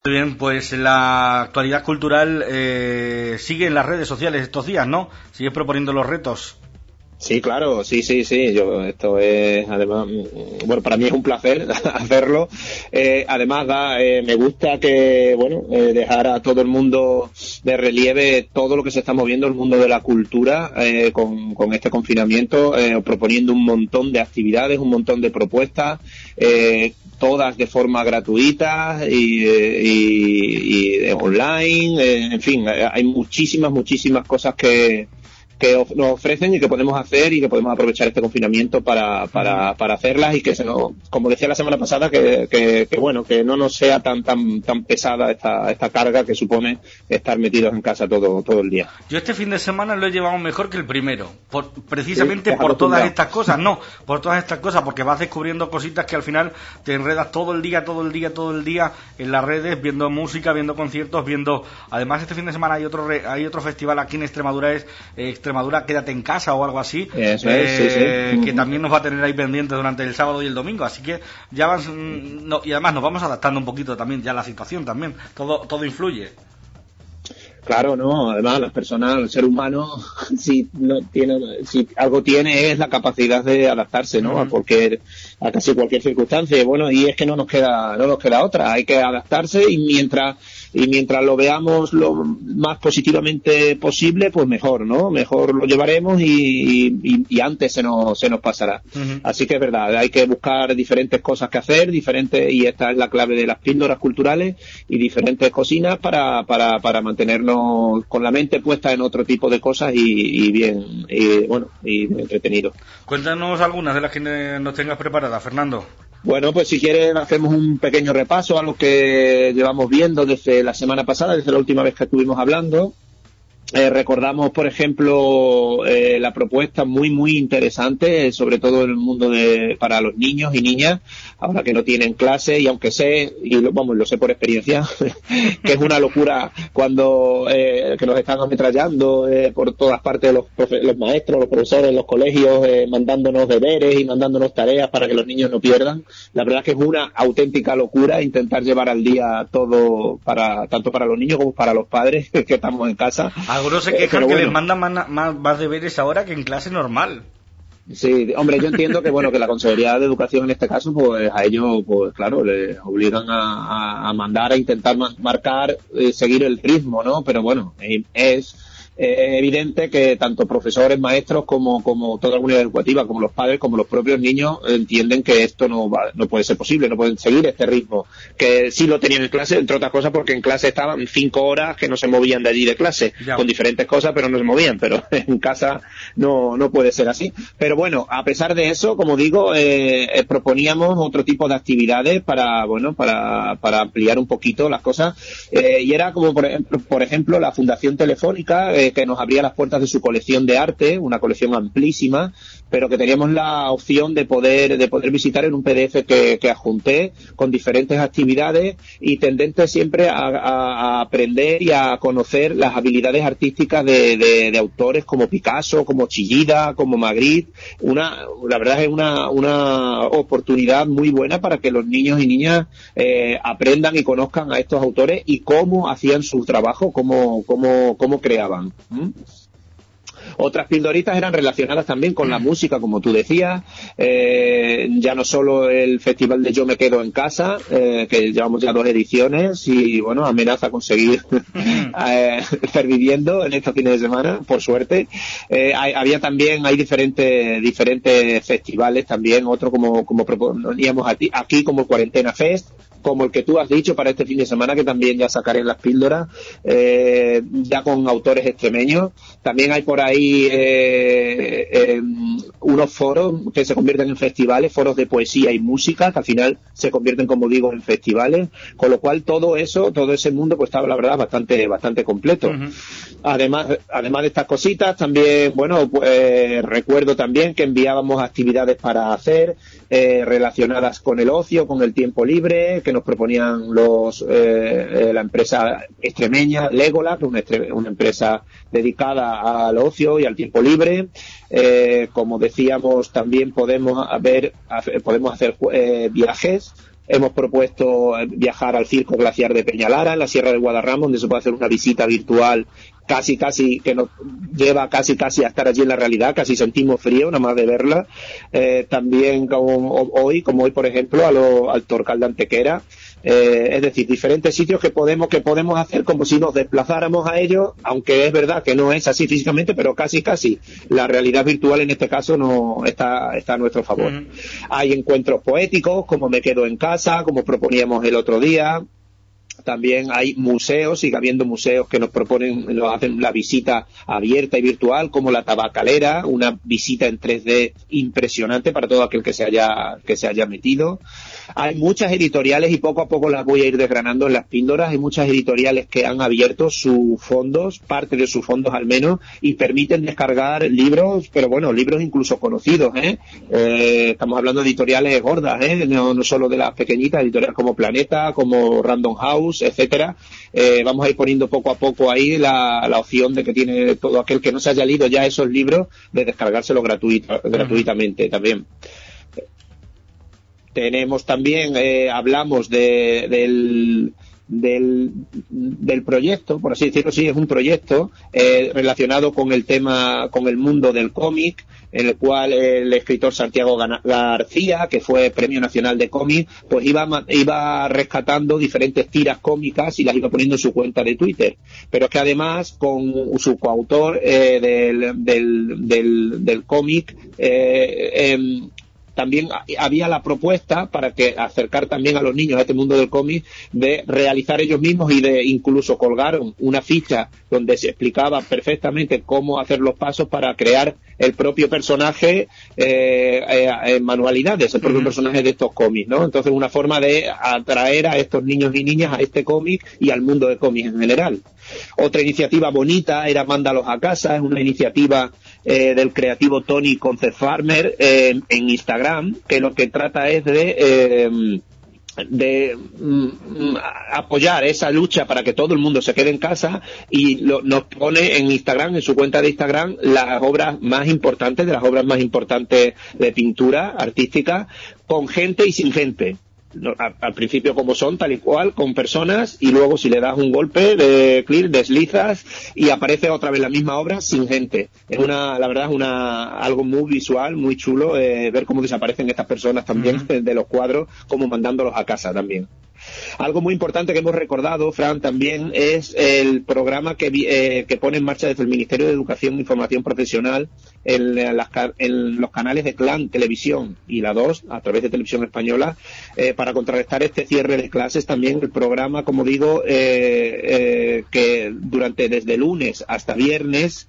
Muy bien, pues la actualidad cultural sigue en las redes sociales estos días, ¿no? Sigue proponiendo los retos. Sí, claro, sí. Esto es, además, bueno, para mí es un placer hacerlo. Además, me gusta que, dejar a todo el mundo de relieve todo lo que se está moviendo el mundo de la cultura con este confinamiento, proponiendo un montón de actividades, un montón de propuestas, todas de forma gratuita y online, en fin, hay muchísimas cosas que nos ofrecen y que podemos hacer y que podemos aprovechar este confinamiento para hacerlas y que como decía la semana pasada, que no nos sea tan pesada esta carga que supone estar metidos en casa todo el día. Yo este fin de semana lo he llevado mejor que el primero, precisamente por todas estas cosas, porque vas descubriendo cositas que al final te enredas todo el día en las redes, viendo música, viendo conciertos, además este fin de semana hay otro festival aquí en Extremadura, Extremadura Quédate en Casa o algo así, eso es, sí. Que también nos va a tener ahí pendientes durante el sábado y el domingo, así que y además nos vamos adaptando un poquito también ya a la situación también, todo influye. Claro, no, además las personas, el ser humano, si algo tiene es la capacidad de adaptarse, ¿no? A casi cualquier circunstancia. Bueno, y es que no nos queda otra, hay que adaptarse y mientras lo veamos lo más positivamente posible, pues mejor, ¿no? Mejor lo llevaremos y antes se nos pasará. Uh-huh. Así que es verdad, hay que buscar diferentes cosas que hacer, y esta es la clave de las píldoras culturales y diferentes cocinas para mantenernos con la mente puesta en otro tipo de cosas y bien entretenidos. Cuéntanos algunas de las que nos tengas preparadas, Fernando. Bueno, pues si quieres hacemos un pequeño repaso a lo que llevamos viendo desde la semana pasada, desde la última vez que estuvimos hablando. Recordamos, por ejemplo, la propuesta muy interesante, sobre todo en el mundo para los niños y niñas, ahora que no tienen clase, y aunque lo sé por experiencia, que es una locura cuando que nos están ametrallando por todas partes los maestros, los profesores, los colegios, mandándonos deberes y mandándonos tareas para que los niños no pierdan. La verdad es que es una auténtica locura intentar llevar al día todo tanto para los niños como para los padres que estamos en casa. Algunos se quejan que les mandan más deberes ahora que en clase normal. Sí, hombre, yo entiendo que la Consejería de Educación en este caso, pues a ellos, pues claro, les obligan a mandar, a intentar marcar, seguir el ritmo, ¿no? Pero bueno, es evidente que tanto profesores, maestros, como toda la comunidad educativa, como los padres, como los propios niños, entienden que esto no puede ser posible, no pueden seguir este ritmo, que sí lo tenían en clase, entre otras cosas porque en clase estaban 5 horas que no se movían de allí de clase, ya, con diferentes cosas, pero no se movían, pero en casa no puede ser así. Pero bueno, a pesar de eso, como digo, proponíamos otro tipo de actividades para ampliar un poquito las cosas, y era como por ejemplo la Fundación Telefónica, que nos abría las puertas de su colección de arte, una colección amplísima, pero que teníamos la opción de poder visitar en un PDF que adjunté con diferentes actividades y tendentes siempre a aprender y a conocer las habilidades artísticas de autores como Picasso, como Chillida, como Magritte. La verdad es una oportunidad muy buena para que los niños y niñas aprendan y conozcan a estos autores y cómo hacían su trabajo, cómo creaban. Otras pildoritas eran relacionadas también con la música, como tú decías, ya no solo el festival de Yo me quedo en casa, que llevamos ya 2 ediciones y amenaza conseguir estar viviendo en estos fines de semana, por suerte. Hay diferentes festivales también, otro como proponíamos aquí como Cuarentena Fest, como el que tú has dicho para este fin de semana, que también ya sacaré en las píldoras, ya con autores extremeños. También hay por ahí unos foros que se convierten en festivales, foros de poesía y música, que al final se convierten, como digo, en festivales, con lo cual todo ese mundo pues estaba, la verdad, bastante completo. Uh-huh. Además de estas cositas, también, recuerdo también que enviábamos actividades para hacer, relacionadas con el ocio, con el tiempo libre, que nos proponían la empresa extremeña Legolas, una empresa dedicada al ocio y al tiempo libre. Como decíamos, también podemos hacer viajes hemos propuesto viajar al Circo Glaciar de Peñalara, en la Sierra de Guadarrama, donde se puede hacer una visita virtual casi que nos lleva casi a estar allí en la realidad, casi sentimos frío nada más de verla. También como hoy por ejemplo al Torcal de Antequera, es decir, diferentes sitios que podemos hacer como si nos desplazáramos a ellos, aunque es verdad que no es así físicamente, pero casi la realidad virtual en este caso no está a nuestro favor. Hay encuentros poéticos, como Me quedo en casa, como proponíamos el otro día. También hay museos, sigue habiendo museos que nos hacen la visita abierta y virtual, como la Tabacalera, una visita en 3D impresionante para todo aquel que se haya metido. Hay muchas editoriales, y poco a poco las voy a ir desgranando en las píldoras. Hay muchas editoriales que han abierto sus fondos, parte de sus fondos al menos, y permiten descargar libros, pero bueno, libros incluso conocidos, estamos hablando de editoriales gordas, no solo de las pequeñitas, editoriales como Planeta, como Random House, etcétera. Vamos a ir poniendo poco a poco ahí la opción de que tiene todo aquel que no se haya leído ya esos libros de descargárselo gratuitamente también. Tenemos también, hablamos del proyecto, por así decirlo, sí, es un proyecto relacionado con el mundo del cómic, en el cual el escritor Santiago García, que fue Premio Nacional de Cómic, pues iba rescatando diferentes tiras cómicas y las iba poniendo en su cuenta de Twitter. Pero es que además, con su coautor del cómic, también había la propuesta para acercar también a los niños a este mundo del cómic, de realizar ellos mismos, y de incluso colgaron una ficha donde se explicaba perfectamente cómo hacer los pasos para crear el propio personaje en manualidades, el propio personaje de estos cómics, ¿no? Entonces, una forma de atraer a estos niños y niñas a este cómic y al mundo del cómic en general. Otra iniciativa bonita era Mándalos a casa, es una iniciativa del creativo Tony Concept Farmer en Instagram, que lo que trata es de apoyar esa lucha para que todo el mundo se quede en casa, y nos pone en Instagram, en su cuenta de Instagram, las obras más importantes de pintura artística, con gente y sin gente. Al principio como son, tal y cual, con personas, y luego si le das un golpe de clic, deslizas y aparece otra vez la misma obra sin gente. La verdad es algo muy visual, muy chulo, ver cómo desaparecen estas personas también de los cuadros, como mandándolos a casa también. Algo muy importante que hemos recordado, Fran, también es el programa que pone en marcha desde el Ministerio de Educación e Información Profesional en los canales de Clan Televisión y la 2, a través de Televisión Española, para contrarrestar este cierre de clases. También el programa, como digo, que desde lunes hasta viernes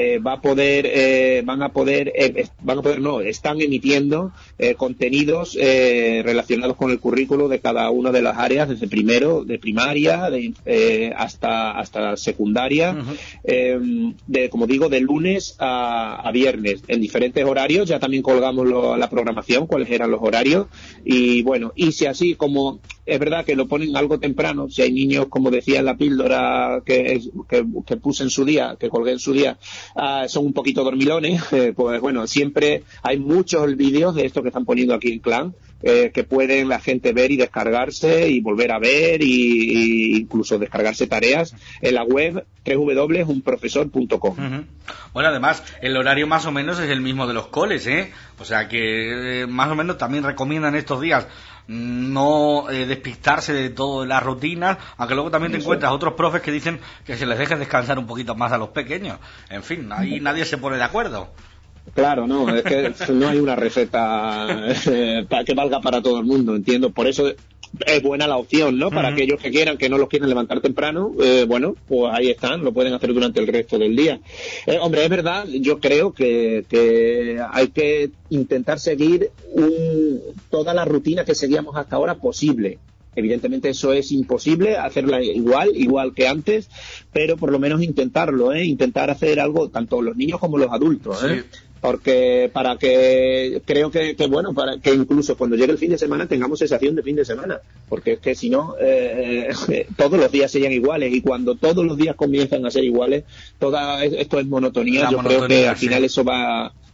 están emitiendo contenidos relacionados con el currículo de cada una de las áreas, desde primero, de primaria, hasta secundaria, como digo, de lunes a viernes, en diferentes horarios. Ya también colgamos la programación, cuáles eran los horarios, y bueno, y si así como es verdad que lo ponen algo temprano, si hay niños, como decía en la píldora que puse en su día, que colgué en su día, son un poquito dormilones, pues bueno, siempre hay muchos vídeos de esto que están poniendo aquí en Clan, que pueden la gente ver y descargarse y volver a ver, y incluso descargarse tareas en la web www.unprofesor.com. Bueno, además el horario más o menos es el mismo de los coles, o sea que más o menos también recomiendan estos días no despistarse de todas las rutinas, aunque luego también te encuentras otros profes que dicen que se les deje descansar un poquito más a los pequeños. En fin, ahí nadie se pone de acuerdo. Claro, no, es que no hay una receta que valga para todo el mundo, entiendo. Por eso es buena la opción, ¿no? Para aquellos que quieran, que no los quieren levantar temprano, bueno, pues ahí están, lo pueden hacer durante el resto del día. Hombre, es verdad, yo creo que hay que intentar seguir toda la rutina que seguíamos hasta ahora posible. Evidentemente eso es imposible, hacerla igual que antes, pero por lo menos intentarlo, intentar hacer algo, tanto los niños como los adultos, sí. Porque para que incluso cuando llegue el fin de semana tengamos sensación de fin de semana, porque es que si no todos los días serían iguales, y cuando todos los días comienzan a ser iguales, esto es monotonía. Creo que al final eso va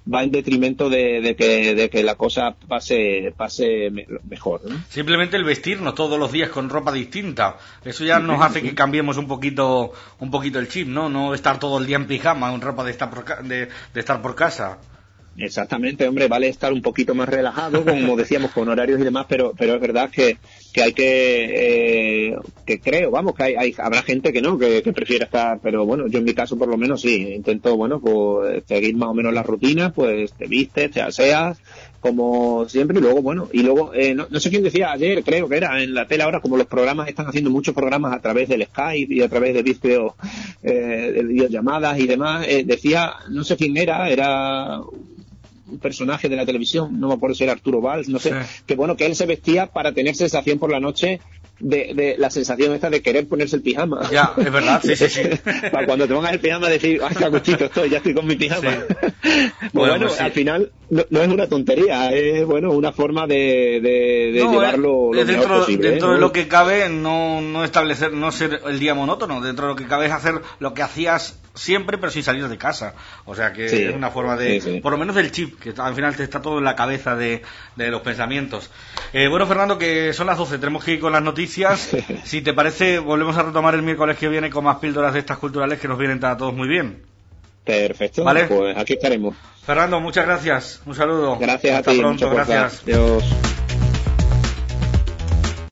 va en detrimento de que la cosa pase mejor, ¿no? Simplemente el vestirnos todos los días con ropa distinta, eso ya nos hace que cambiemos un poquito el chip, ¿no? No estar todo el día en pijama, en ropa de estar por casa. Exactamente, hombre, vale estar un poquito más relajado, como decíamos, con horarios y demás, pero es verdad que hay que creo, vamos, que habrá gente que no, que prefiere estar, pero bueno, yo en mi caso por lo menos sí, intento, bueno, pues seguir más o menos las rutinas, pues te vistes, te aseas, como siempre, y luego, bueno, no sé quién decía ayer, creo que era en la tele ahora, como los programas están haciendo muchos programas a través del Skype y a través de de videollamadas y demás, decía, no sé quién era un personaje de la televisión, no me acuerdo si era Arturo Valls, no sé, sí. Que bueno, que él se vestía para tener sensación por la noche de la sensación esta de querer ponerse el pijama. Ya, es verdad, sí. Para cuando te pongas el pijama decir, ¡ay, qué agustito estoy! Ya estoy con mi pijama. Sí. Bueno, sí. Al final no es una tontería, es bueno una forma de llevarlo lo mejor posible. Dentro de lo que cabe, no establecer, no ser el día monótono, dentro de lo que cabe es hacer lo que hacías siempre, pero sin salir de casa. O sea que sí, es una forma de, por lo menos del chip, que al final te está todo en la cabeza de los pensamientos. Bueno, Fernando, que son las 12, tenemos que ir con las noticias. Si te parece, volvemos a retomar el miércoles que viene con más píldoras de estas culturales que nos vienen a todos muy bien. Perfecto, ¿vale? Pues aquí estaremos. Fernando, muchas gracias, un saludo. Gracias. Hasta a ti. pronto, gracias. Adiós.